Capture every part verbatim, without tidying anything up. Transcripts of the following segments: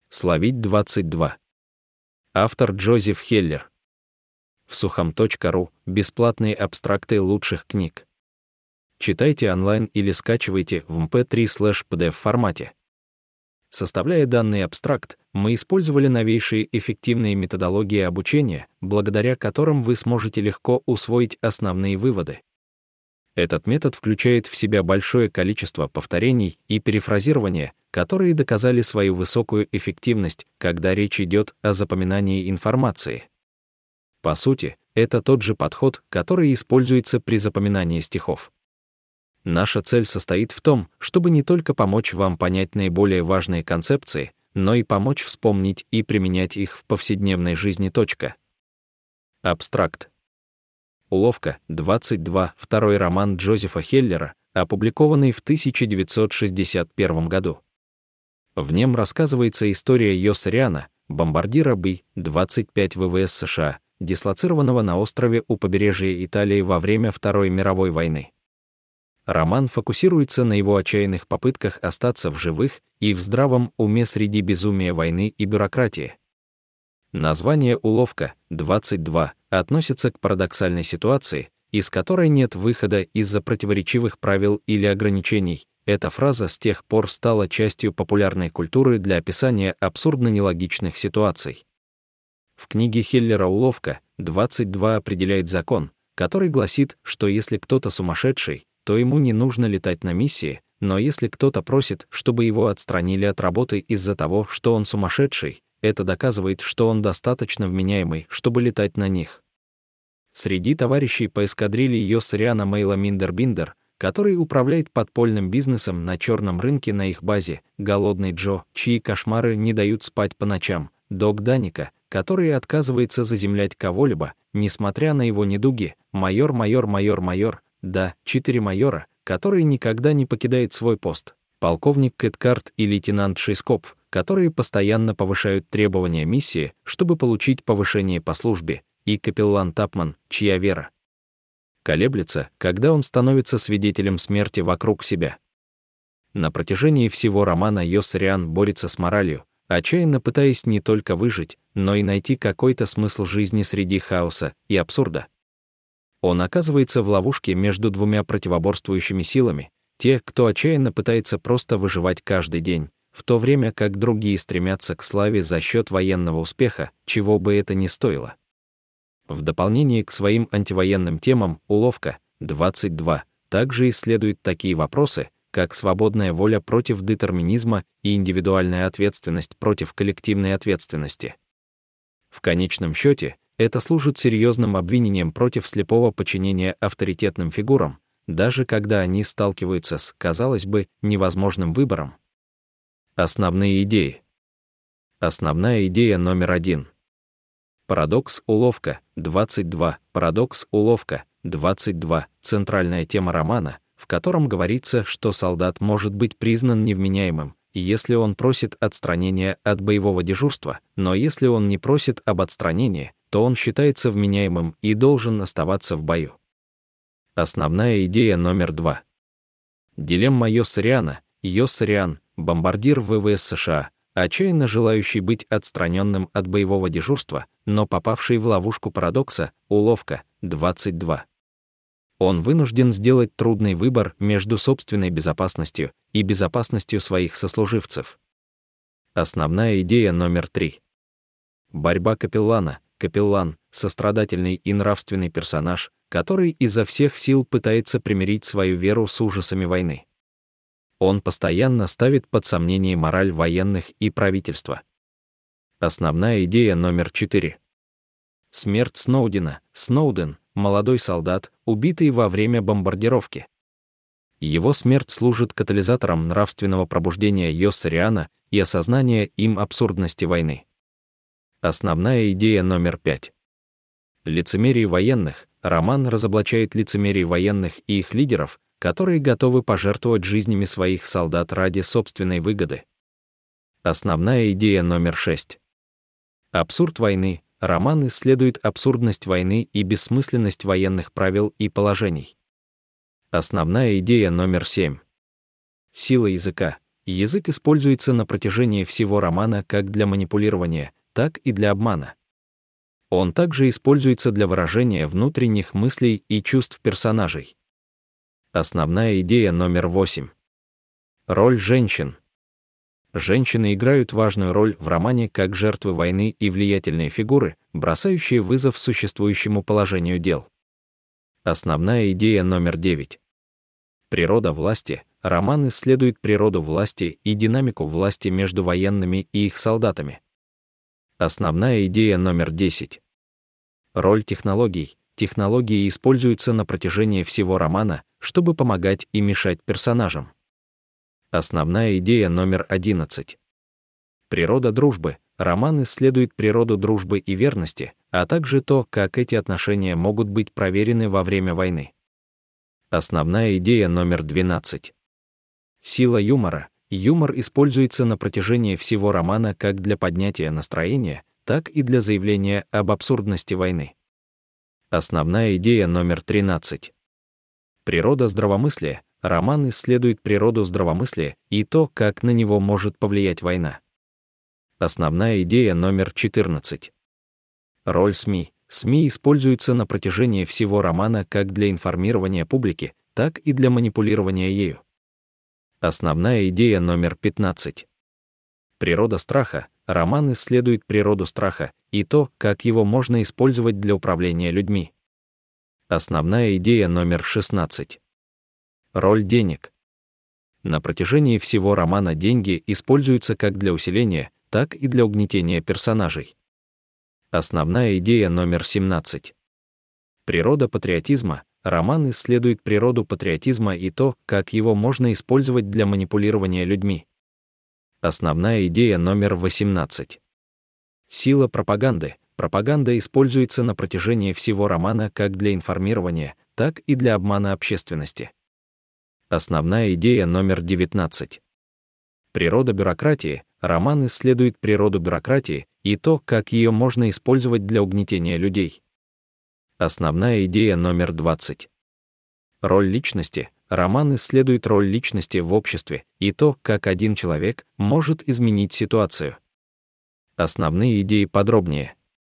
Словить двадцать два. Автор Джозеф Хеллер. В сухом точка ру бесплатные абстракты лучших книг. Читайте онлайн или скачивайте в эм пэ три слэш пи ди эф формате. Составляя данный абстракт, мы использовали новейшие эффективные методологии обучения, благодаря которым вы сможете легко усвоить основные выводы. Этот метод включает в себя большое количество повторений и перефразирования, которые доказали свою высокую эффективность, когда речь идет о запоминании информации. По сути, это тот же подход, который используется при запоминании стихов. Наша цель состоит в том, чтобы не только помочь вам понять наиболее важные концепции, но и помочь вспомнить и применять их в повседневной жизни. Абстракт. Уловка двадцать два. Второй роман Джозефа Хеллера, опубликованный в тысяча девятьсот шестьдесят первом году. В нем рассказывается история Йосариана, бомбардира Би двадцать пять вэ вэ эс США, дислоцированного на острове у побережья Италии во время Второй мировой войны. Роман фокусируется на его отчаянных попытках остаться в живых и в здравом уме среди безумия войны и бюрократии. Название «Уловка двадцать два» относится к парадоксальной ситуации, из которой нет выхода из-за противоречивых правил или ограничений. Эта фраза с тех пор стала частью популярной культуры для описания абсурдно-нелогичных ситуаций. В книге Хеллера «Уловка двадцать два» определяет закон, который гласит, что если кто-то сумасшедший, то ему не нужно летать на миссии, но если кто-то просит, чтобы его отстранили от работы из-за того, что он сумасшедший, это доказывает, что он достаточно вменяемый, чтобы летать на них. Среди товарищей по эскадрилье Йосариана Мейла Миндербиндер, который управляет подпольным бизнесом на черном рынке на их базе, голодный Джо, чьи кошмары не дают спать по ночам, Дог Даника, который отказывается заземлять кого-либо, несмотря на его недуги, майор, майор, майор, майор, да, четыре майора, который никогда не покидает свой пост, полковник Кэткарт и лейтенант Шейскопф, которые постоянно повышают требования миссии, чтобы получить повышение по службе, и капеллан Тапман, чья вера колеблется, когда он становится свидетелем смерти вокруг себя. На протяжении всего романа Йосариан борется с моралью, отчаянно пытаясь не только выжить, но и найти какой-то смысл жизни среди хаоса и абсурда. Он оказывается в ловушке между двумя противоборствующими силами, те, кто отчаянно пытается просто выживать каждый день, в то время как другие стремятся к славе за счет военного успеха, чего бы это ни стоило. В дополнение к своим антивоенным темам «Уловка двадцать два» также исследует такие вопросы, как свободная воля против детерминизма и индивидуальная ответственность против коллективной ответственности. В конечном счете, это служит серьезным обвинением против слепого подчинения авторитетным фигурам, даже когда они сталкиваются с, казалось бы, невозможным выбором. Основные идеи. Основная идея номер один. Парадокс «Уловка двадцать два». Парадокс «Уловка двадцать два» — центральная тема романа, в котором говорится, что солдат может быть признан невменяемым, если он просит отстранения от боевого дежурства, но если он не просит об отстранении, то он считается вменяемым и должен оставаться в бою. Основная идея номер два. Дилемма Йосариана. Йосариан, бомбардир вэ вэ эс США, отчаянно желающий быть отстраненным от боевого дежурства, но попавший в ловушку парадокса «Уловка двадцать два». Он вынужден сделать трудный выбор между собственной безопасностью и безопасностью своих сослуживцев. Основная идея номер три. Борьба капеллана. Капеллан — сострадательный и нравственный персонаж, который изо всех сил пытается примирить свою веру с ужасами войны. Он постоянно ставит под сомнение мораль военных и правительства. Основная идея номер четыре. Смерть Сноудена. Сноуден — молодой солдат, убитый во время бомбардировки. Его смерть служит катализатором нравственного пробуждения Йосариана и осознания им абсурдности войны. Основная идея номер пять. Лицемерие военных. Роман разоблачает лицемерие военных и их лидеров, которые готовы пожертвовать жизнями своих солдат ради собственной выгоды. Основная идея номер шесть. Абсурд войны. Роман исследует абсурдность войны и бессмысленность военных правил и положений. Основная идея номер семь. Сила языка. Язык используется на протяжении всего романа как для манипулирования, так и для обмана. Он также используется для выражения внутренних мыслей и чувств персонажей. Основная идея номер восемь. Роль женщин. Женщины играют важную роль в романе как жертвы войны и влиятельные фигуры, бросающие вызов существующему положению дел. Основная идея номер девять. Природа власти. Роман исследует природу власти и динамику власти между военными и их солдатами. Основная идея номер десять. Роль технологий. Технологии используются на протяжении всего романа, чтобы помогать и мешать персонажам. Основная идея номер одиннадцать. Природа дружбы. Роман исследует природу дружбы и верности, а также то, как эти отношения могут быть проверены во время войны. Основная идея номер двенадцать. Сила юмора. Юмор используется на протяжении всего романа как для поднятия настроения, так и для заявления об абсурдности войны. Основная идея номер тринадцать. Природа здравомыслия. Роман исследует природу здравомыслия и то, как на него может повлиять война. Основная идея номер четырнадцать. Роль СМИ. СМИ используются на протяжении всего романа как для информирования публики, так и для манипулирования ею. Основная идея номер пятнадцать. Природа страха. Роман исследует природу страха и то, как его можно использовать для управления людьми. Основная идея номер шестнадцать. Роль денег. На протяжении всего романа деньги используются как для усиления, так и для угнетения персонажей. Основная идея номер семнадцать. Природа патриотизма. Роман исследует природу патриотизма и то, как его можно использовать для манипулирования людьми. Основная идея номер восемнадцать. Сила пропаганды. Пропаганда используется на протяжении всего романа как для информирования, так и для обмана общественности. Основная идея номер девятнадцать. Природа бюрократии. Роман исследует природу бюрократии и то, как ее можно использовать для угнетения людей. Основная идея номер двадцать. Роль личности. Роман исследует роль личности в обществе и то, как один человек может изменить ситуацию. Основные идеи подробнее.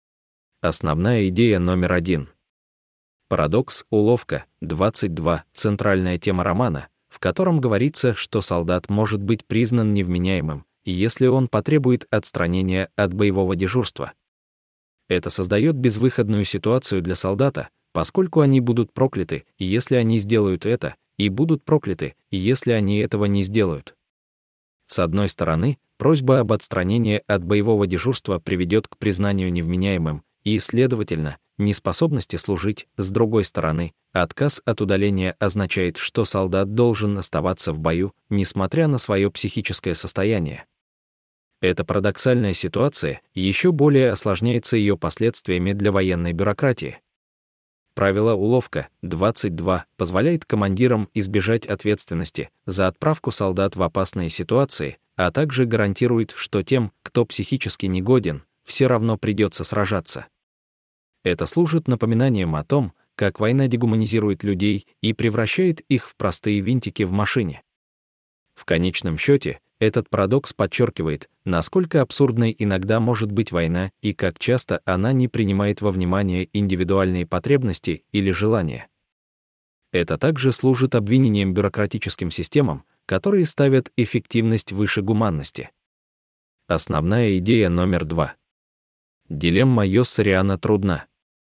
Основная идея номер один. Парадокс, уловка, двадцать два. Центральная тема романа, в котором говорится, что солдат может быть признан невменяемым, если он потребует отстранения от боевого дежурства. Это создает безвыходную ситуацию для солдата, поскольку они будут прокляты, если они сделают это, и будут прокляты, если они этого не сделают. С одной стороны, просьба об отстранении от боевого дежурства приведет к признанию невменяемым и, следовательно, неспособности служить. С другой стороны, отказ от удаления означает, что солдат должен оставаться в бою, несмотря на свое психическое состояние. Эта парадоксальная ситуация еще более осложняется ее последствиями для военной бюрократии. Правило уловка двадцать два позволяет командирам избежать ответственности за отправку солдат в опасные ситуации, а также гарантирует, что тем, кто психически негоден, все равно придется сражаться. Это служит напоминанием о том, как война дегуманизирует людей и превращает их в простые винтики в машине. В конечном счете, этот парадокс подчеркивает, насколько абсурдной иногда может быть война и как часто она не принимает во внимание индивидуальные потребности или желания. Это также служит обвинением бюрократическим системам, которые ставят эффективность выше гуманности. Основная идея номер два. Дилемма Йоссариана трудна.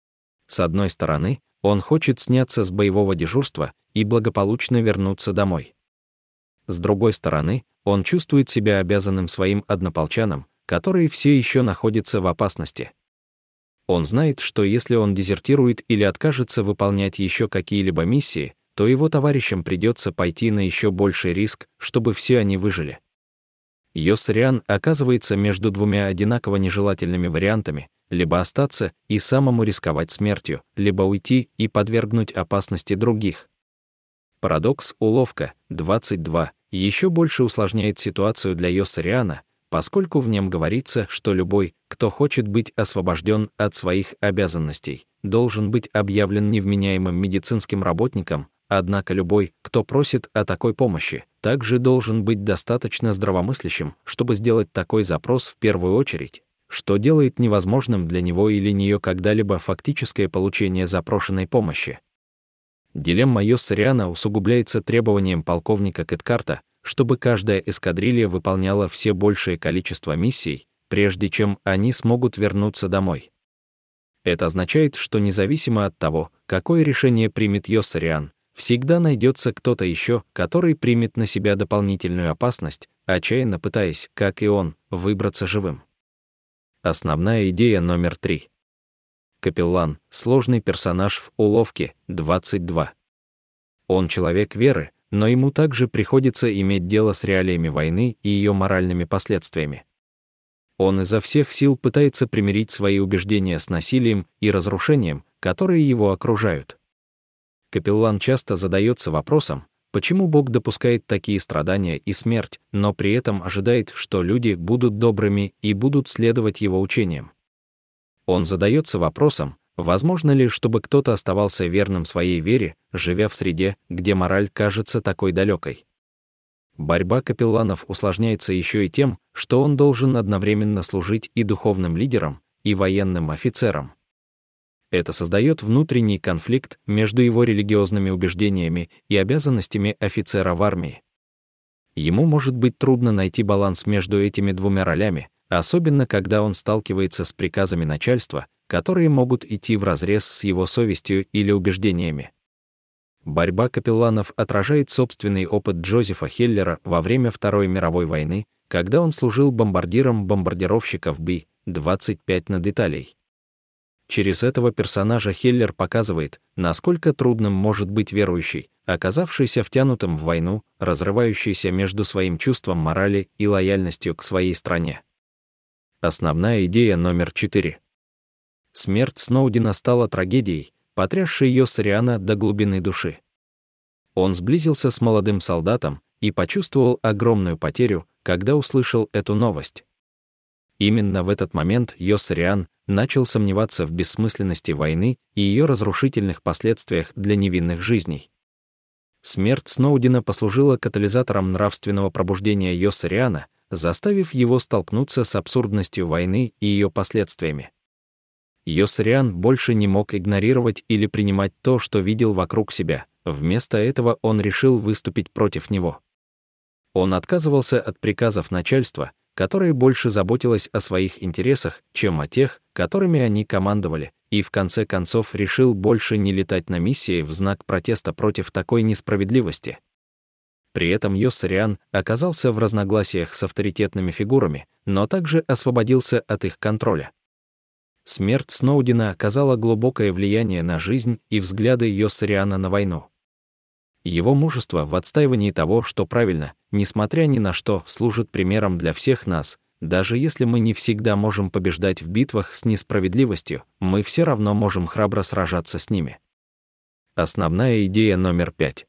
С одной стороны, он хочет сняться с боевого дежурства и благополучно вернуться домой. С другой стороны, он чувствует себя обязанным своим однополчанам, которые все еще находятся в опасности. Он знает, что если он дезертирует или откажется выполнять еще какие-либо миссии, то его товарищам придется пойти на еще больший риск, чтобы все они выжили. Йоссариан оказывается между двумя одинаково нежелательными вариантами: либо остаться и самому рисковать смертью, либо уйти и подвергнуть опасности других. Парадокс уловка двадцать два еще больше усложняет ситуацию для Йоссариана, поскольку в нем говорится, что любой, кто хочет быть освобожден от своих обязанностей, должен быть объявлен невменяемым медицинским работником, Однако любой, кто просит о такой помощи, также должен быть достаточно здравомыслящим, чтобы сделать такой запрос в первую очередь, что делает невозможным для него или нее когда-либо фактическое получение запрошенной помощи. Дилемма Йоссариана усугубляется требованием полковника Кеткарта, чтобы каждая эскадрилья выполняла все большее количество миссий, прежде чем они смогут вернуться домой. Это означает, что независимо от того, какое решение примет Йоссариан, всегда найдется кто-то еще, который примет на себя дополнительную опасность, отчаянно пытаясь, как и он, выбраться живым. Основная идея номер три. Капеллан — сложный персонаж в уловке двадцать два. Он человек веры, но ему также приходится иметь дело с реалиями войны и ее моральными последствиями. Он изо всех сил пытается примирить свои убеждения с насилием и разрушением, которые его окружают. Капеллан часто задается вопросом, почему Бог допускает такие страдания и смерть, но при этом ожидает, что люди будут добрыми и будут следовать его учениям. Он задается вопросом, возможно ли, чтобы кто-то оставался верным своей вере, живя в среде, где мораль кажется такой далекой. Борьба капелланов усложняется еще и тем, что он должен одновременно служить и духовным лидером, и военным офицером. Это создает внутренний конфликт между его религиозными убеждениями и обязанностями офицера в армии. Ему может быть трудно найти баланс между этими двумя ролями, особенно когда он сталкивается с приказами начальства, которые могут идти вразрез с его совестью или убеждениями. Борьба капелланов отражает собственный опыт Джозефа Хеллера во время Второй мировой войны, когда он служил бомбардиром бомбардировщиков Би двадцать пять над Италией. Через этого персонажа Хеллер показывает, насколько трудным может быть верующий, оказавшийся втянутым в войну, разрывающийся между своим чувством морали и лояльностью к своей стране. Основная идея номер четыре. Смерть Сноудена стала трагедией, потрясшей Йоссариана до глубины души. Он сблизился с молодым солдатом и почувствовал огромную потерю, когда услышал эту новость. Именно в этот момент Йоссариан начал сомневаться в бессмысленности войны и ее разрушительных последствиях для невинных жизней. Смерть Сноудена послужила катализатором нравственного пробуждения Йоссариана, заставив его столкнуться с абсурдностью войны и ее последствиями. Йоссариан больше не мог игнорировать или принимать то, что видел вокруг себя, вместо этого он решил выступить против него. Он отказывался от приказов начальства, которое больше заботилось о своих интересах, чем о тех, которыми они командовали, и в конце концов решил больше не летать на миссии в знак протеста против такой несправедливости. При этом Йоссариан оказался в разногласиях с авторитетными фигурами, но также освободился от их контроля. Смерть Сноудена оказала глубокое влияние на жизнь и взгляды Йоссариана на войну. Его мужество в отстаивании того, что правильно, несмотря ни на что, служит примером для всех нас. Даже если мы не всегда можем побеждать в битвах с несправедливостью, мы все равно можем храбро сражаться с ними. Основная идея номер пять.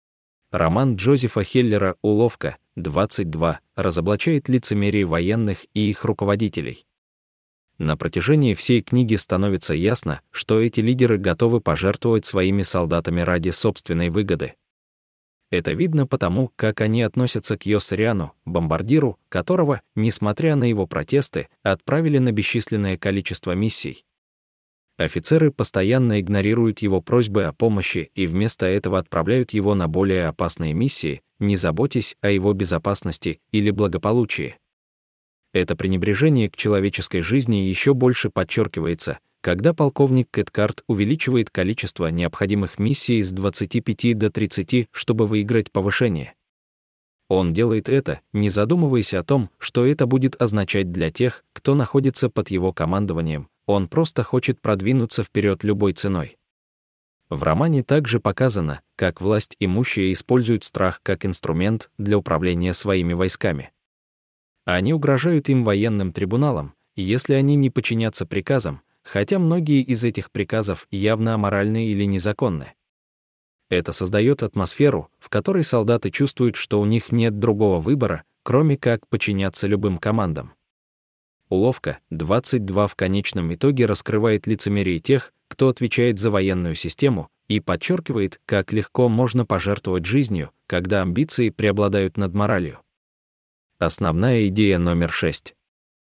Роман Джозефа Хеллера «Уловка» двадцать два разоблачает лицемерие военных и их руководителей. На протяжении всей книги становится ясно, что эти лидеры готовы пожертвовать своими солдатами ради собственной выгоды. Это видно потому, как они относятся к Йоссариану, бомбардиру, которого, несмотря на его протесты, отправили на бесчисленное количество миссий. Офицеры постоянно игнорируют его просьбы о помощи и вместо этого отправляют его на более опасные миссии, не заботясь о его безопасности или благополучии. Это пренебрежение к человеческой жизни еще больше подчеркивается, когда полковник Кеткарт увеличивает количество необходимых миссий с двадцати пяти до тридцати, чтобы выиграть повышение. Он делает это, не задумываясь о том, что это будет означать для тех, кто находится под его командованием. Он просто хочет продвинуться вперед любой ценой. В романе также показано, как власть имущие используют страх как инструмент для управления своими войсками. Они угрожают им военным трибуналом, если они не подчинятся приказам, хотя многие из этих приказов явно аморальны или незаконны. Это создает атмосферу, в которой солдаты чувствуют, что у них нет другого выбора, кроме как подчиняться любым командам. Уловка двадцать два в конечном итоге раскрывает лицемерие тех, кто отвечает за военную систему, и подчеркивает, как легко можно пожертвовать жизнью, когда амбиции преобладают над моралью. Основная идея номер шесть.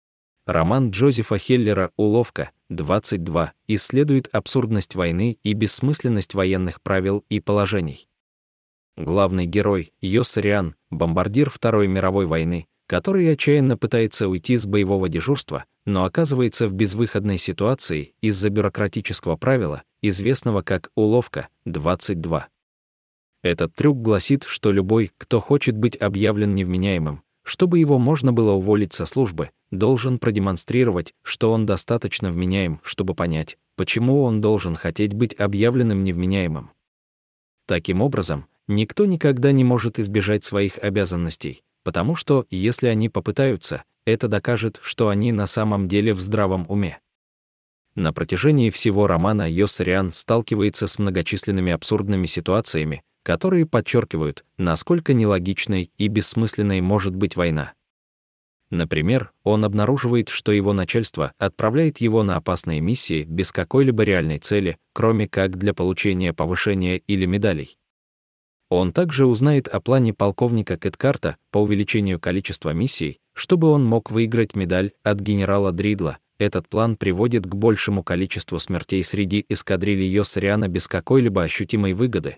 Роман Джозефа Хеллера «Уловка», двадцать два, исследует абсурдность войны и бессмысленность военных правил и положений. Главный герой, Йос Риан, бомбардир Второй мировой войны, который отчаянно пытается уйти с боевого дежурства, но оказывается в безвыходной ситуации из-за бюрократического правила, известного как «Уловка», двадцать два. Этот трюк гласит, что любой, кто хочет быть объявлен невменяемым, чтобы его можно было уволить со службы, должен продемонстрировать, что он достаточно вменяем, чтобы понять, почему он должен хотеть быть объявленным невменяемым. Таким образом, никто никогда не может избежать своих обязанностей, потому что, если они попытаются, это докажет, что они на самом деле в здравом уме. На протяжении всего романа Йос Риан сталкивается с многочисленными абсурдными ситуациями, которые подчеркивают, насколько нелогичной и бессмысленной может быть война. Например, он обнаруживает, что его начальство отправляет его на опасные миссии без какой-либо реальной цели, кроме как для получения повышения или медалей. Он также узнает о плане полковника Кеткарта по увеличению количества миссий, чтобы он мог выиграть медаль от генерала Дридла. Этот план приводит к большему количеству смертей среди эскадрильи Йоса Риана без какой-либо ощутимой выгоды.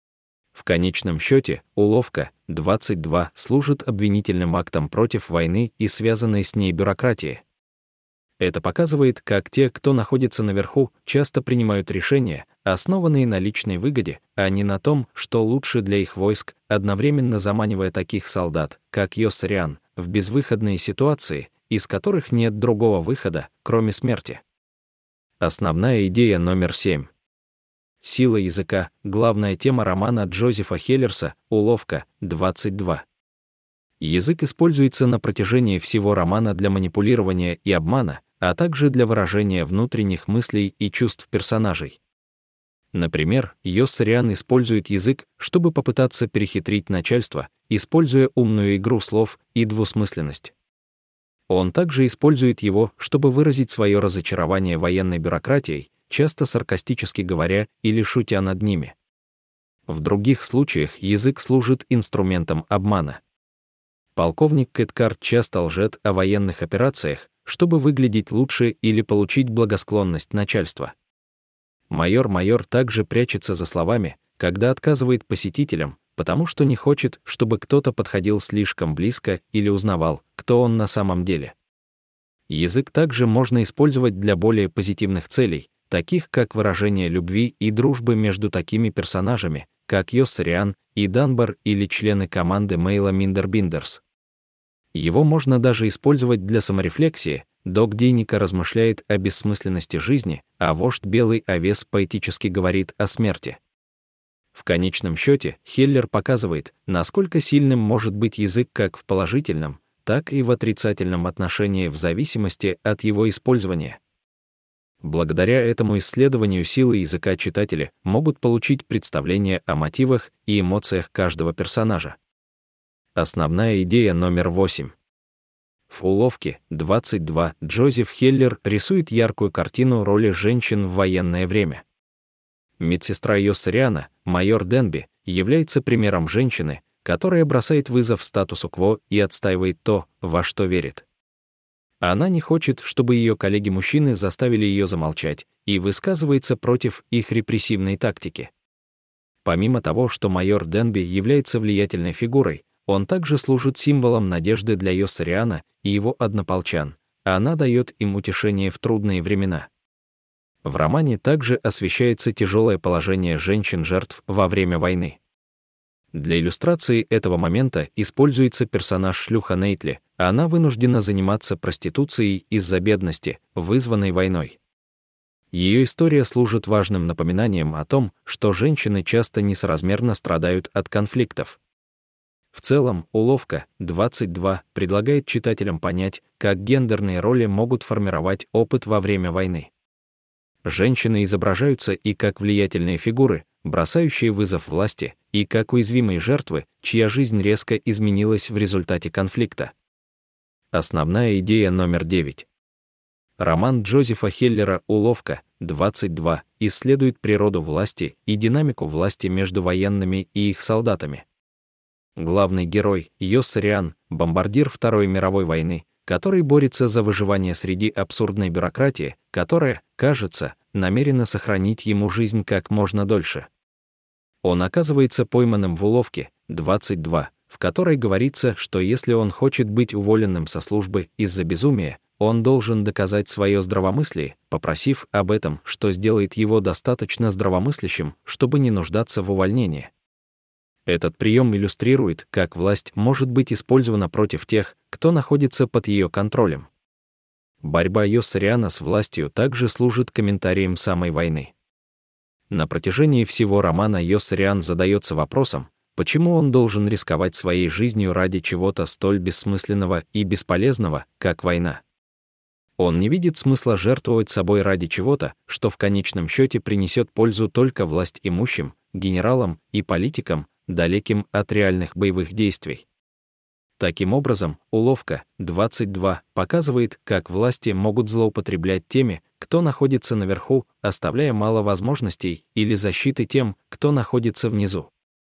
В конечном счете, «Уловка», двадцать два, служит обвинительным актом против войны и связанной с ней бюрократии. Это показывает, как те, кто находится наверху, часто принимают решения, основанные на личной выгоде, а не на том, что лучше для их войск, одновременно заманивая таких солдат, как Йос Риан, в безвыходные ситуации, из которых нет другого выхода, кроме смерти. Основная идея номер семь. Сила языка — главная тема романа Джозефа Хеллерса «Уловка», двадцать два. Язык используется на протяжении всего романа для манипулирования и обмана, а также для выражения внутренних мыслей и чувств персонажей. Например, Йос Риан использует язык, чтобы попытаться перехитрить начальство, используя умную игру слов и двусмысленность. Он также использует его, чтобы выразить свое разочарование военной бюрократией, часто саркастически говоря или шутя над ними. В других случаях язык служит инструментом обмана. Полковник Кеткарт часто лжет о военных операциях, чтобы выглядеть лучше или получить благосклонность начальства. Майор-майор также прячется за словами, когда отказывает посетителям, потому что не хочет, чтобы кто-то подходил слишком близко или узнавал, кто он на самом деле. Язык также можно использовать для более позитивных целей, таких как выражение любви и дружбы между такими персонажами, как Йос Риан и Данбар или члены команды Мейла Миндербиндерс. Его можно даже использовать для саморефлексии. Док Дейника размышляет о бессмысленности жизни, а вождь Белый Овес поэтически говорит о смерти. В конечном счете, Хеллер показывает, насколько сильным может быть язык как в положительном, так и в отрицательном отношении в зависимости от его использования. Благодаря этому исследованию силы языка читатели могут получить представление о мотивах и эмоциях каждого персонажа. Основная идея номер восемь. В «Уловке», двадцать два, Джозеф Хеллер рисует яркую картину роли женщин в военное время. Медсестра Йоса Риана, майор Денби, является примером женщины, которая бросает вызов статусу-кво и отстаивает то, во что верит. Она не хочет, чтобы ее коллеги-мужчины заставили ее замолчать, и высказывается против их репрессивной тактики. Помимо того, что майор Денби является влиятельной фигурой, он также служит символом надежды для Йоса Риана и его однополчан, а она дает им утешение в трудные времена. В романе также освещается тяжелое положение женщин-жертв во время войны. Для иллюстрации этого момента используется персонаж шлюха Нейтли, а она вынуждена заниматься проституцией из-за бедности, вызванной войной. Ее история служит важным напоминанием о том, что женщины часто несоразмерно страдают от конфликтов. В целом, «Уловка», двадцать два, предлагает читателям понять, как гендерные роли могут формировать опыт во время войны. Женщины изображаются и как влиятельные фигуры, бросающие вызов власти, и как уязвимые жертвы, чья жизнь резко изменилась в результате конфликта. Основная идея номер девять. Роман Джозефа Хеллера «Уловка», двадцать два, исследует природу власти и динамику власти между военными и их солдатами. Главный герой, Йоссариан, бомбардир Второй мировой войны, который борется за выживание среди абсурдной бюрократии, которая, кажется, намерена сохранить ему жизнь как можно дольше. Он оказывается пойманным в уловке двадцать два, в которой говорится, что если он хочет быть уволенным со службы из-за безумия, он должен доказать свое здравомыслие, попросив об этом, что сделает его достаточно здравомыслящим, чтобы не нуждаться в увольнении. Этот прием иллюстрирует, как власть может быть использована против тех, кто находится под ее контролем. Борьба Йоссариана с властью также служит комментарием самой войны. На протяжении всего романа Йоссариан задается вопросом, почему он должен рисковать своей жизнью ради чего-то столь бессмысленного и бесполезного, как война. Он не видит смысла жертвовать собой ради чего-то, что в конечном счете принесет пользу только власть имущим, генералам и политикам, далеким от реальных боевых действий. Таким образом, уловка двадцать два показывает, как власти могут злоупотреблять теми, кто находится наверху, оставляя мало возможностей или защиты тем, кто находится внизу.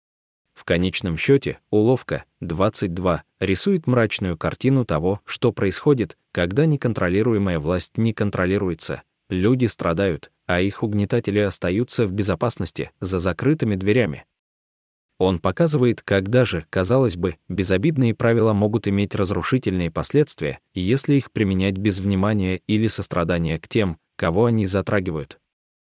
В конечном счете, уловка двадцать два рисует мрачную картину того, что происходит, когда неконтролируемая власть не контролируется, люди страдают, а их угнетатели остаются в безопасности за закрытыми дверями. Он показывает, как даже, казалось бы, безобидные правила могут иметь разрушительные последствия, если их применять без внимания или сострадания к тем, кого они затрагивают.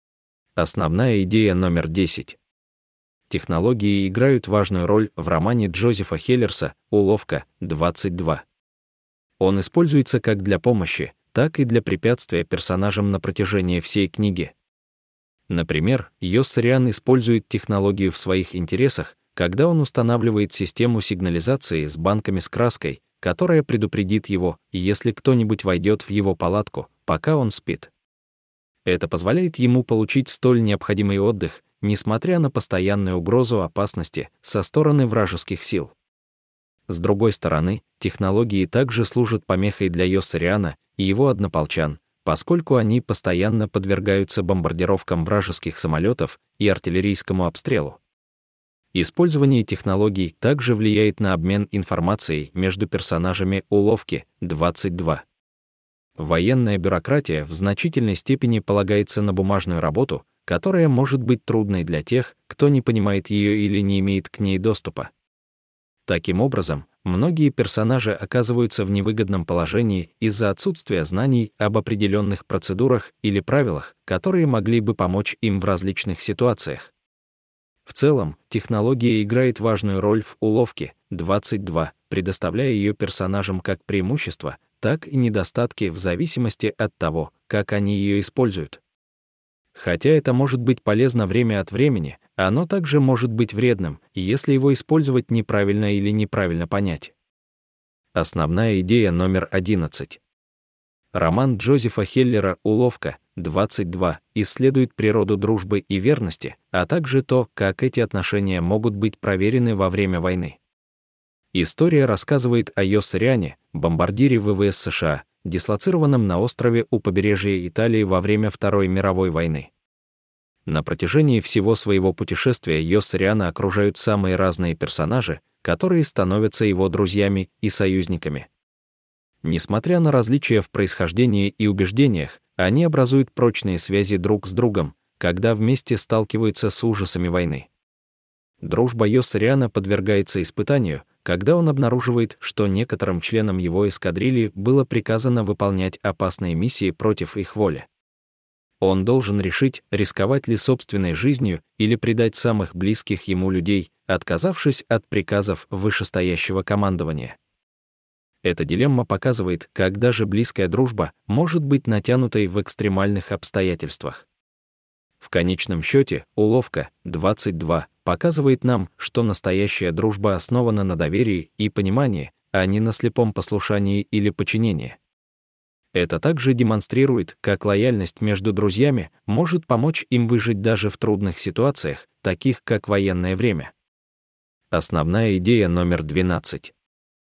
Основная идея номер десять. Технологии играют важную роль в романе Джозефа Хеллерса «Уловка двадцать два». Он используется как для помощи, так и для препятствия персонажам на протяжении всей книги. Например, Йоссариан использует технологию в своих интересах, когда он устанавливает систему сигнализации с банками с краской, которая предупредит его, если кто-нибудь войдет в его палатку, пока он спит. Это позволяет ему получить столь необходимый отдых, несмотря на постоянную угрозу опасности со стороны вражеских сил. С другой стороны, технологии также служат помехой для Йоссариана и его однополчан, поскольку они постоянно подвергаются бомбардировкам вражеских самолетов и артиллерийскому обстрелу. Использование технологий также влияет на обмен информацией между персонажами уловки двадцать два. Военная бюрократия в значительной степени полагается на бумажную работу, которая может быть трудной для тех, кто не понимает ее или не имеет к ней доступа. Таким образом, многие персонажи оказываются в невыгодном положении из-за отсутствия знаний об определенных процедурах или правилах, которые могли бы помочь им в различных ситуациях. В целом, технология играет важную роль в уловке двадцать два, предоставляя ее персонажам как преимущества, так и недостатки в зависимости от того, как они ее используют. Хотя это может быть полезно время от времени, оно также может быть вредным, если его использовать неправильно или неправильно понять. Основная идея номер одиннадцать. Роман Джозефа Хеллера «Уловка двадцать два» исследует природу дружбы и верности, а также то, как эти отношения могут быть проверены во время войны. История рассказывает о Йоссариане, бомбардире ВВС США, дислоцированном на острове у побережья Италии во время Второй мировой войны. На протяжении всего своего путешествия Йоссариана окружают самые разные персонажи, которые становятся его друзьями и союзниками. Несмотря на различия в происхождении и убеждениях, они образуют прочные связи друг с другом, когда вместе сталкиваются с ужасами войны. Дружба Йоссариана подвергается испытанию, когда он обнаруживает, что некоторым членам его эскадрильи было приказано выполнять опасные миссии против их воли. Он должен решить, рисковать ли собственной жизнью или предать самых близких ему людей, отказавшись от приказов вышестоящего командования. Эта дилемма показывает, как даже близкая дружба может быть натянутой в экстремальных обстоятельствах. В конечном счете, уловка двадцать два показывает нам, что настоящая дружба основана на доверии и понимании, а не на слепом послушании или подчинении. Это также демонстрирует, как лояльность между друзьями может помочь им выжить даже в трудных ситуациях, таких как военное время. Основная идея номер двенадцать.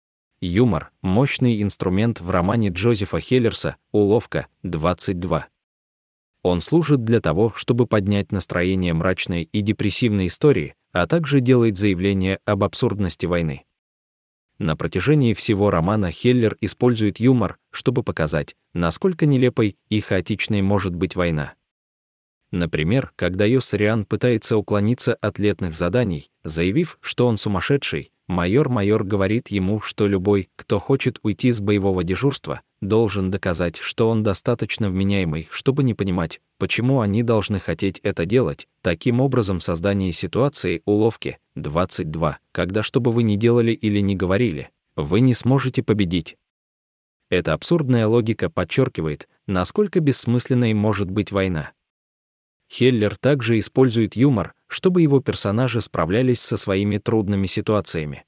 Юмор — мощный инструмент в романе Джозефа Хеллерса «Уловка двадцать два». Он служит для того, чтобы поднять настроение мрачной и депрессивной истории, а также делает заявление об абсурдности войны. На протяжении всего романа Хеллер использует юмор, чтобы показать, насколько нелепой и хаотичной может быть война. Например, когда Йоссариан пытается уклониться от летных заданий, заявив, что он сумасшедший, майор-майор говорит ему, что любой, кто хочет уйти с боевого дежурства, должен доказать, что он достаточно вменяемый, чтобы не понимать, почему они должны хотеть это делать. Таким образом, создание ситуации уловки двадцать два, когда что бы вы ни делали или не говорили, вы не сможете победить. Эта абсурдная логика подчеркивает, насколько бессмысленной может быть война. Хеллер также использует юмор, чтобы его персонажи справлялись со своими трудными ситуациями.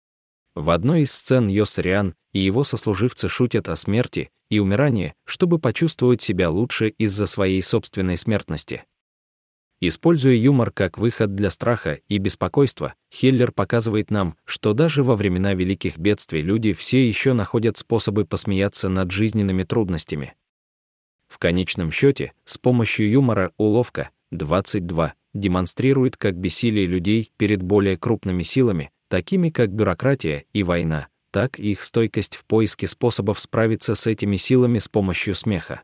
В одной из сцен Йоссариан и его сослуживцы шутят о смерти и умирании, чтобы почувствовать себя лучше из-за своей собственной смертности. Используя юмор как выход для страха и беспокойства, Хеллер показывает нам, что даже во времена великих бедствий люди все еще находят способы посмеяться над жизненными трудностями. В конечном счете, с помощью юмора уловка двадцать два демонстрирует как бессилие людей перед более крупными силами, такими как бюрократия и война, так и их стойкость в поиске способов справиться с этими силами с помощью смеха.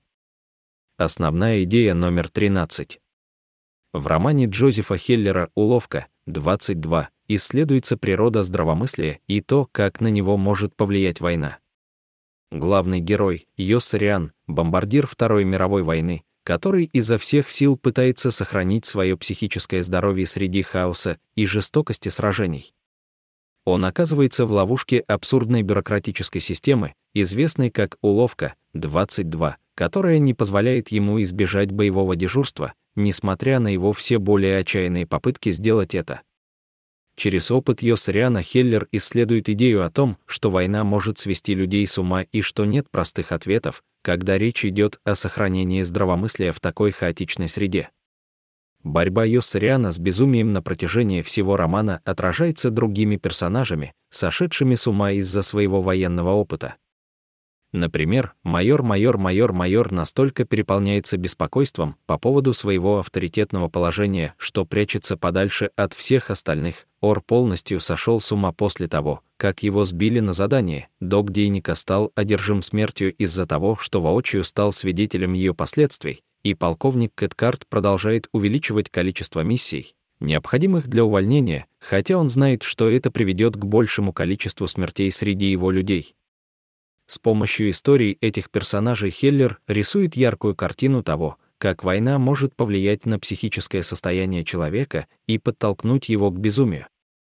Основная идея номер тринадцать. В романе Джозефа Хеллера «Уловка» двадцать два исследуется природа здравомыслия и то, как на него может повлиять война. Главный герой — Йоссариан, бомбардир Второй мировой войны, который изо всех сил пытается сохранить свое психическое здоровье среди хаоса и жестокости сражений. Он оказывается в ловушке абсурдной бюрократической системы, известной как «Уловка» двадцать два, которая не позволяет ему избежать боевого дежурства, несмотря на его все более отчаянные попытки сделать это. Через опыт Йоссариана Хеллер исследует идею о том, что война может свести людей с ума и что нет простых ответов, когда речь идет о сохранении здравомыслия в такой хаотичной среде. Борьба Йоссариана с безумием на протяжении всего романа отражается другими персонажами, сошедшими с ума из-за своего военного опыта. Например, майор-майор-майор-майор настолько переполняется беспокойством по поводу своего авторитетного положения, что прячется подальше от всех остальных. Ор полностью сошел с ума после того, как его сбили на задание. Док Дейника стал одержим смертью из-за того, что воочию стал свидетелем ее последствий, и полковник Кэткарт продолжает увеличивать количество миссий, необходимых для увольнения, хотя он знает, что это приведет к большему количеству смертей среди его людей. С помощью историй этих персонажей Хеллер рисует яркую картину того, как война может повлиять на психическое состояние человека и подтолкнуть его к безумию.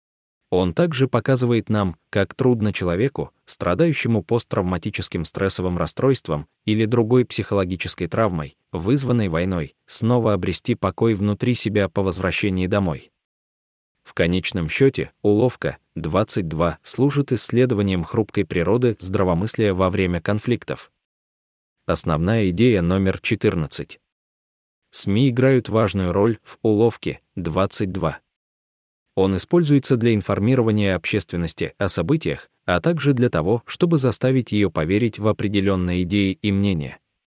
Он также показывает нам, как трудно человеку, страдающему посттравматическим стрессовым расстройством или другой психологической травмой, вызванной войной, снова обрести покой внутри себя по возвращении домой. В конечном счете, уловка двадцать два служит исследованием хрупкой природы здравомыслия во время конфликтов. Основная идея номер четырнадцать. СМИ играют важную роль в уловке двадцать два. Он используется для информирования общественности о событиях, а также для того, чтобы заставить ее поверить в определенные идеи и мнения.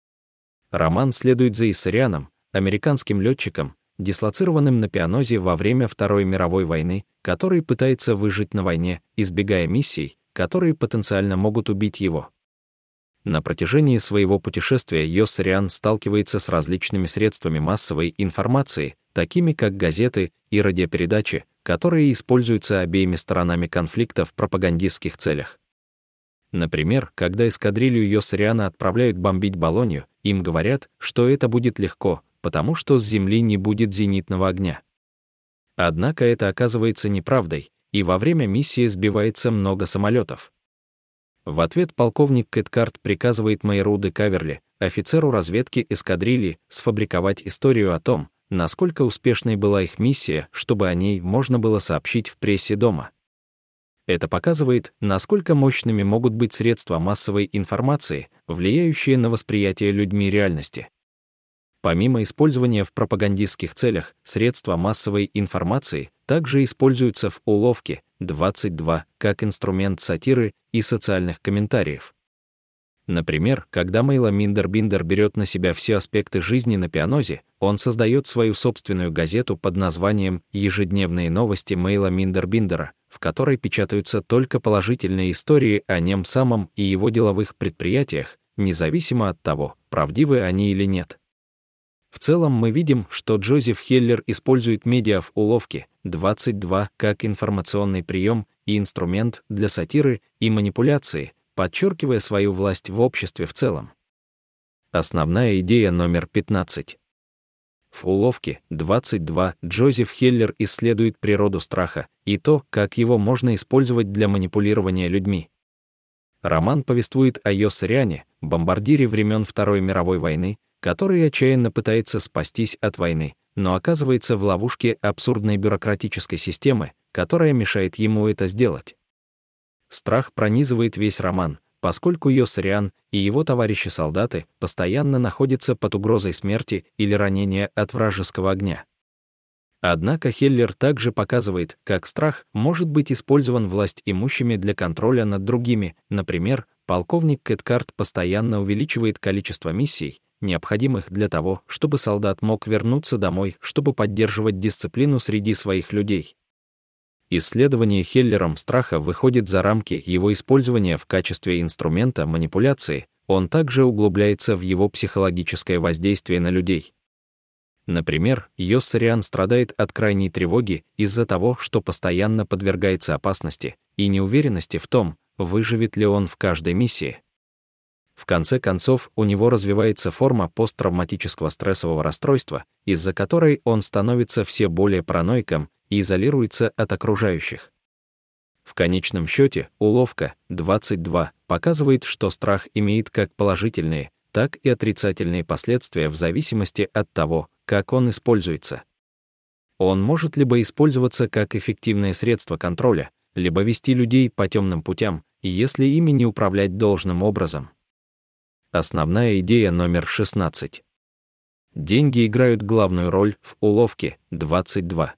Роман следует за Йоссарианом, американским летчиком, дислоцированным на Пианозе во время Второй мировой войны, который пытается выжить на войне, избегая миссий, которые потенциально могут убить его. На протяжении своего путешествия Йоссариан сталкивается с различными средствами массовой информации, такими как газеты и радиопередачи, которые используются обеими сторонами конфликта в пропагандистских целях. Например, когда эскадрилью Йоссариана отправляют бомбить Болонью, им говорят, что это будет легко, потому что с земли не будет зенитного огня. Однако это оказывается неправдой, и во время миссии сбивается много самолетов. В ответ полковник Кэткарт приказывает майору де Каверли, офицеру разведки эскадрильи, сфабриковать историю о том, насколько успешной была их миссия, чтобы о ней можно было сообщить в прессе дома. Это показывает, насколько мощными могут быть средства массовой информации, влияющие на восприятие людьми реальности. Помимо использования в пропагандистских целях, средства массовой информации также используются в уловке двадцать два как инструмент сатиры и социальных комментариев. Например, когда Мейло Миндер Биндер берет на себя все аспекты жизни на Пианозе, он создает свою собственную газету под названием «Ежедневные новости Мейло Миндер Биндера», в которой печатаются только положительные истории о нем самом и его деловых предприятиях, независимо от того, правдивы они или нет. В целом мы видим, что Джозеф Хеллер использует медиа в уловке двадцать два как информационный прием и инструмент для сатиры и манипуляции, подчеркивая свою власть в обществе в целом. Основная идея номер пятнадцать. В уловке двадцать два Джозеф Хеллер исследует природу страха и то, как его можно использовать для манипулирования людьми. Роман повествует о Йосериане, бомбардире времен Второй мировой войны, который отчаянно пытается спастись от войны, но оказывается в ловушке абсурдной бюрократической системы, которая мешает ему это сделать. Страх пронизывает весь роман, поскольку Йосериан и его товарищи-солдаты постоянно находятся под угрозой смерти или ранения от вражеского огня. Однако Хеллер также показывает, как страх может быть использован властимущими для контроля над другими. Например, полковник Кэткарт постоянно увеличивает количество миссий, необходимых для того, чтобы солдат мог вернуться домой, чтобы поддерживать дисциплину среди своих людей. Исследование Хеллером страха выходит за рамки его использования в качестве инструмента манипуляции, он также углубляется в его психологическое воздействие на людей. Например, Йосериан страдает от крайней тревоги из-за того, что постоянно подвергается опасности и неуверенности в том, выживет ли он в каждой миссии. В конце концов, у него развивается форма посттравматического стрессового расстройства, из-за которой он становится все более параноиком и изолируется от окружающих. В конечном счете, уловка двадцать два показывает, что страх имеет как положительные, так и отрицательные последствия в зависимости от того, как он используется. Он может либо использоваться как эффективное средство контроля, либо вести людей по темным путям, если ими не управлять должным образом. Основная идея номер шестнадцать. Деньги играют главную роль в уловке двадцать два.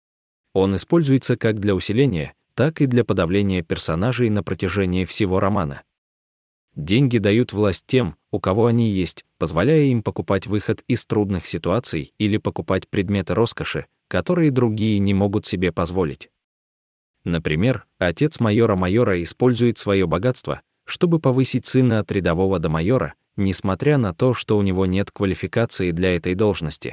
Он используется как для усиления, так и для подавления персонажей на протяжении всего романа. Деньги дают власть тем, у кого они есть, позволяя им покупать выход из трудных ситуаций или покупать предметы роскоши, которые другие не могут себе позволить. Например, отец майора Майора использует свое богатство, чтобы повысить сына от рядового до майора, несмотря на то, что у него нет квалификации для этой должности.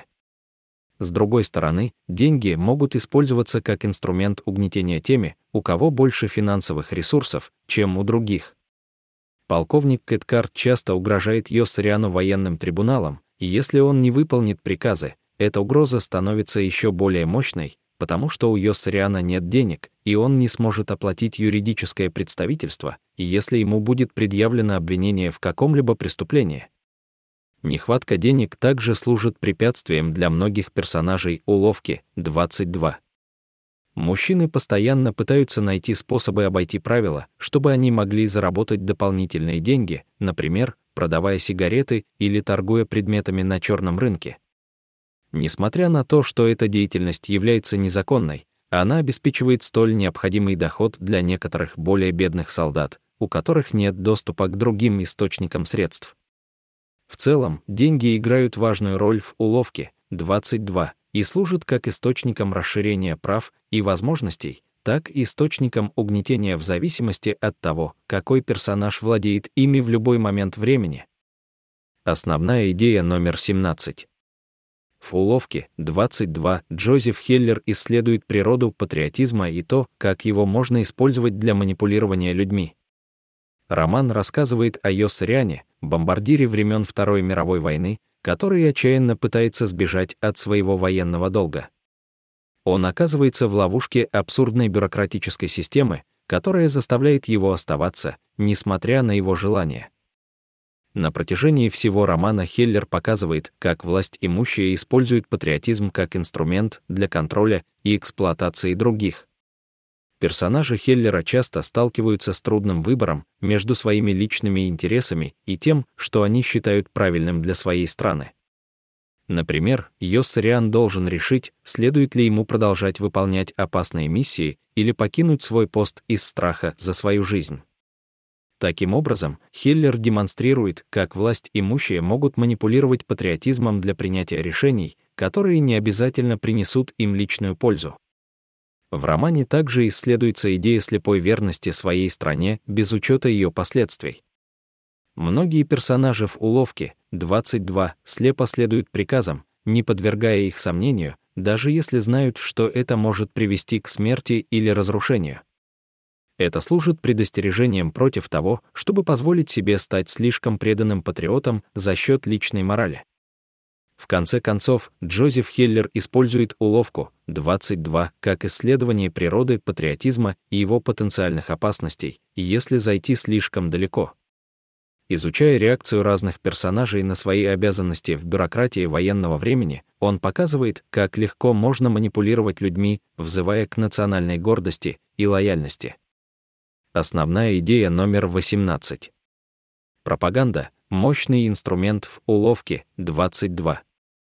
С другой стороны, деньги могут использоваться как инструмент угнетения теми, у кого больше финансовых ресурсов, чем у других. Полковник Кэткарт часто угрожает Йосериану военным трибуналом, и если он не выполнит приказы, эта угроза становится еще более мощной, потому что у Йосериана нет денег, и он не сможет оплатить юридическое представительство, и если ему будет предъявлено обвинение в каком-либо преступлении. Нехватка денег также служит препятствием для многих персонажей уловки двадцать два. Мужчины постоянно пытаются найти способы обойти правила, чтобы они могли заработать дополнительные деньги, например, продавая сигареты или торгуя предметами на черном рынке. Несмотря на то, что эта деятельность является незаконной, она обеспечивает столь необходимый доход для некоторых более бедных солдат, у которых нет доступа к другим источникам средств. В целом, деньги играют важную роль в уловке двадцать два и служат как источником расширения прав и возможностей, так и источником угнетения в зависимости от того, какой персонаж владеет ими в любой момент времени. Основная идея номер семнадцать. В уловке двадцать два Джозеф Хеллер исследует природу патриотизма и то, как его можно использовать для манипулирования людьми. Роман рассказывает о Йосериане, бомбардире времен Второй мировой войны, который отчаянно пытается сбежать от своего военного долга. Он оказывается в ловушке абсурдной бюрократической системы, которая заставляет его оставаться, несмотря на его желание. На протяжении всего романа Хеллер показывает, как властимущие используют патриотизм как инструмент для контроля и эксплуатации других. Персонажи Хеллера часто сталкиваются с трудным выбором между своими личными интересами и тем, что они считают правильным для своей страны. Например, Йосериан должен решить, следует ли ему продолжать выполнять опасные миссии или покинуть свой пост из страха за свою жизнь. Таким образом, Хеллер демонстрирует, как власть имущие могут манипулировать патриотизмом для принятия решений, которые не обязательно принесут им личную пользу. В романе также исследуется идея слепой верности своей стране без учета ее последствий. Многие персонажи в уловке двадцать два слепо следуют приказам, не подвергая их сомнению, даже если знают, что это может привести к смерти или разрушению. Это служит предостережением против того, чтобы позволить себе стать слишком преданным патриотом за счет личной морали. В конце концов, Джозеф Хеллер использует уловку двадцать два как исследование природы патриотизма и его потенциальных опасностей, если зайти слишком далеко. Изучая реакцию разных персонажей на свои обязанности в бюрократии военного времени, он показывает, как легко можно манипулировать людьми, взывая к национальной гордости и лояльности. Основная идея номер восемнадцать. Пропаганда — мощный инструмент в уловке двадцать два.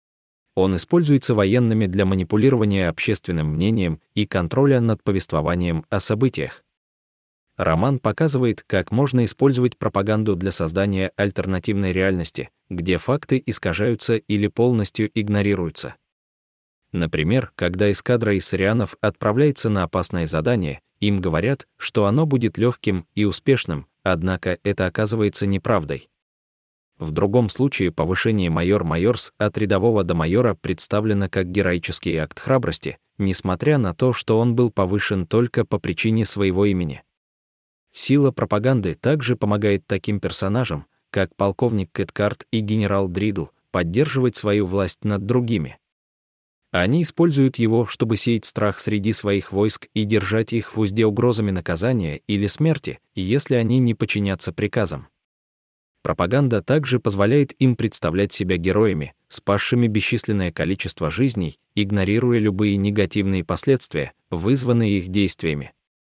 Он используется военными для манипулирования общественным мнением и контроля над повествованием о событиях. Роман показывает, как можно использовать пропаганду для создания альтернативной реальности, где факты искажаются или полностью игнорируются. Например, когда эскадра иссарианов отправляется на опасное задание, им говорят, что оно будет легким и успешным, однако это оказывается неправдой. В другом случае повышение майор-майорс от рядового до майора представлено как героический акт храбрости, несмотря на то, что он был повышен только по причине своего имени. Сила пропаганды также помогает таким персонажам, как полковник Кэткарт и генерал Дридл, поддерживать свою власть над другими. Они используют его, чтобы сеять страх среди своих войск и держать их в узде угрозами наказания или смерти, если они не подчинятся приказам. Пропаганда также позволяет им представлять себя героями, спасшими бесчисленное количество жизней, игнорируя любые негативные последствия, вызванные их действиями.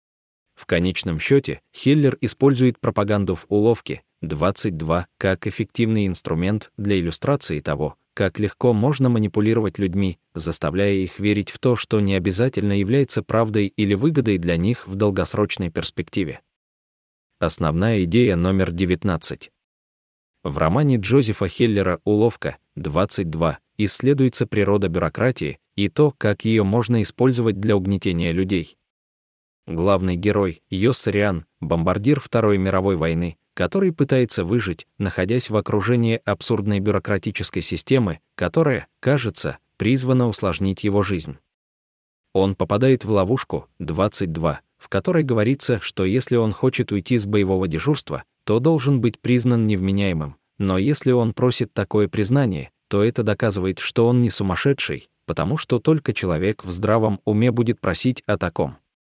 В конечном счете, Хеллер использует пропаганду в уловке двадцать два как эффективный инструмент для иллюстрации того, как легко можно манипулировать людьми, заставляя их верить в то, что не обязательно является правдой или выгодой для них в долгосрочной перспективе. Основная идея номер девятнадцать. В романе Джозефа Хеллера «Уловка двадцать два» исследуется природа бюрократии и то, как ее можно использовать для угнетения людей. Главный герой — Йосс Риан, бомбардир Второй мировой войны, который пытается выжить, находясь в окружении абсурдной бюрократической системы, которая, кажется, призвана усложнить его жизнь. Он попадает в ловушку двадцать два, в которой говорится, что если он хочет уйти с боевого дежурства, то должен быть признан невменяемым, но если он просит такое признание, то это доказывает, что он не сумасшедший, потому что только человек в здравом уме будет просить о таком.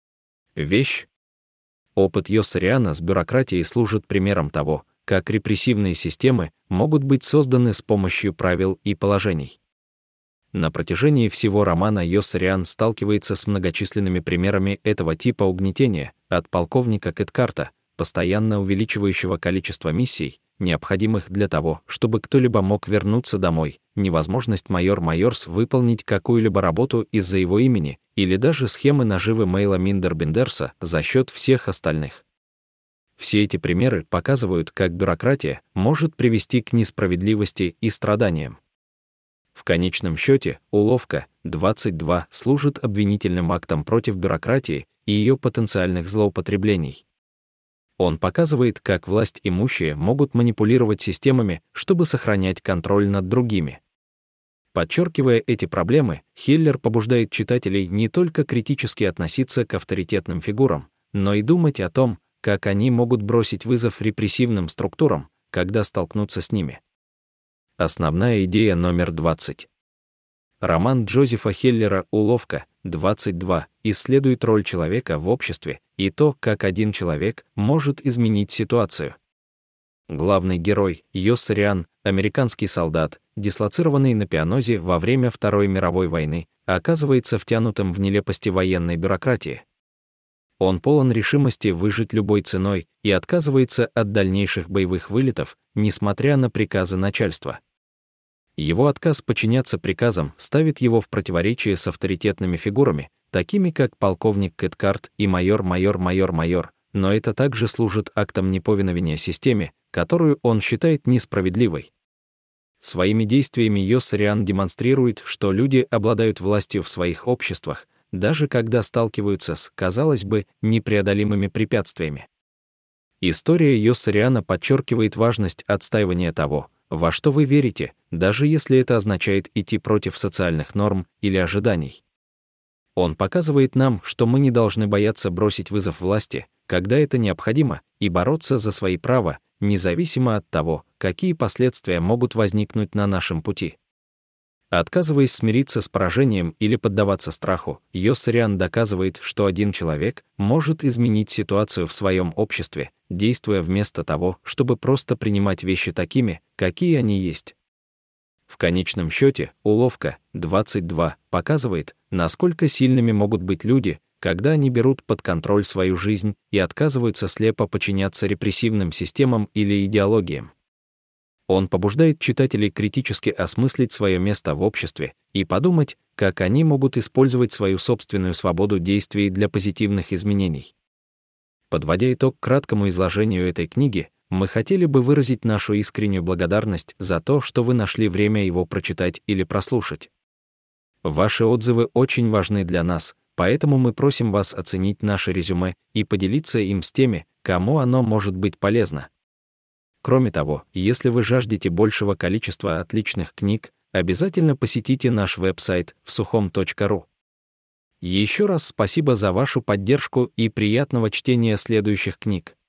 Вещь. Опыт Йосса Риана с бюрократией служит примером того, как репрессивные системы могут быть созданы с помощью правил и положений. На протяжении всего романа Йосс Риан сталкивается с многочисленными примерами этого типа угнетения, от полковника Кэткарта, постоянно увеличивающего количество миссий, необходимых для того, чтобы кто-либо мог вернуться домой, невозможность майор-майорс выполнить какую-либо работу из-за его имени, или даже схемы наживы Мейла Миндер-Бендерса за счет всех остальных. Все эти примеры показывают, как бюрократия может привести к несправедливости и страданиям. В конечном счете, уловка двадцать два служит обвинительным актом против бюрократии и ее потенциальных злоупотреблений. Он показывает, как власть имущие могут манипулировать системами, чтобы сохранять контроль над другими. Подчеркивая эти проблемы, Хеллер побуждает читателей не только критически относиться к авторитетным фигурам, но и думать о том, как они могут бросить вызов репрессивным структурам, когда столкнутся с ними. Основная идея номер двадцать. Роман Джозефа Хеллера «Уловка двадцать два» исследует роль человека в обществе и то, как один человек может изменить ситуацию. Главный герой, Йосс Риан, американский солдат, дислоцированный на Пианозе во время Второй мировой войны, оказывается втянутым в нелепости военной бюрократии. Он полон решимости выжить любой ценой и отказывается от дальнейших боевых вылетов, несмотря на приказы начальства. Его отказ подчиняться приказам ставит его в противоречие с авторитетными фигурами, такими как полковник Кэткарт и майор-майор-майор-майор, но это также служит актом неповиновения системе, которую он считает несправедливой. Своими действиями Йоссариан демонстрирует, что люди обладают властью в своих обществах, даже когда сталкиваются с, казалось бы, непреодолимыми препятствиями. История Йоссариана подчеркивает важность отстаивания того, во что вы верите, даже если это означает идти против социальных норм или ожиданий. Он показывает нам, что мы не должны бояться бросить вызов власти, когда это необходимо, и бороться за свои права, независимо от того, какие последствия могут возникнуть на нашем пути. Отказываясь смириться с поражением или поддаваться страху, Йоссариан доказывает, что один человек может изменить ситуацию в своем обществе, действуя вместо того, чтобы просто принимать вещи такими, какие они есть. В конечном счете, уловка двадцать два показывает, насколько сильными могут быть люди, когда они берут под контроль свою жизнь и отказываются слепо подчиняться репрессивным системам или идеологиям. Он побуждает читателей критически осмыслить свое место в обществе и подумать, как они могут использовать свою собственную свободу действий для позитивных изменений. Подводя итог краткому изложению этой книги, мы хотели бы выразить нашу искреннюю благодарность за то, что вы нашли время его прочитать или прослушать. Ваши отзывы очень важны для нас, поэтому мы просим вас оценить наше резюме и поделиться им с теми, кому оно может быть полезно. Кроме того, если вы жаждете большего количества отличных книг, обязательно посетите наш веб-сайт всухом точка ру. Еще раз спасибо за вашу поддержку и приятного чтения следующих книг.